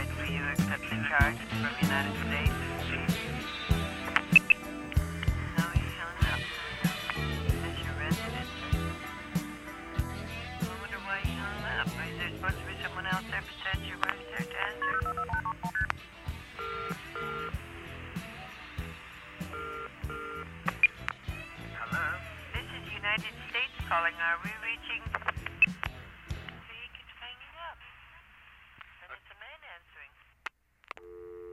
right for you to accept the charge from United States? No, he hung up. Is this your residence? I wonder why he hung up. Is there supposed to be someone else there besides your wife there to answer? Hello? This is United States calling. Are we reaching... See, he keeps hanging up. And it's a man answering.